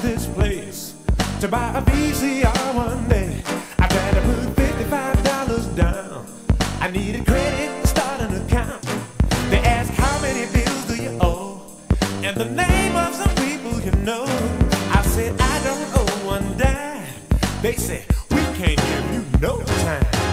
this place to buy a VCR one day. I tried to put $55 down. I needed credit to start an account. They asked how many bills do you owe, and the name of some people you know. I said I don't owe one dime. They said we can't give you no time.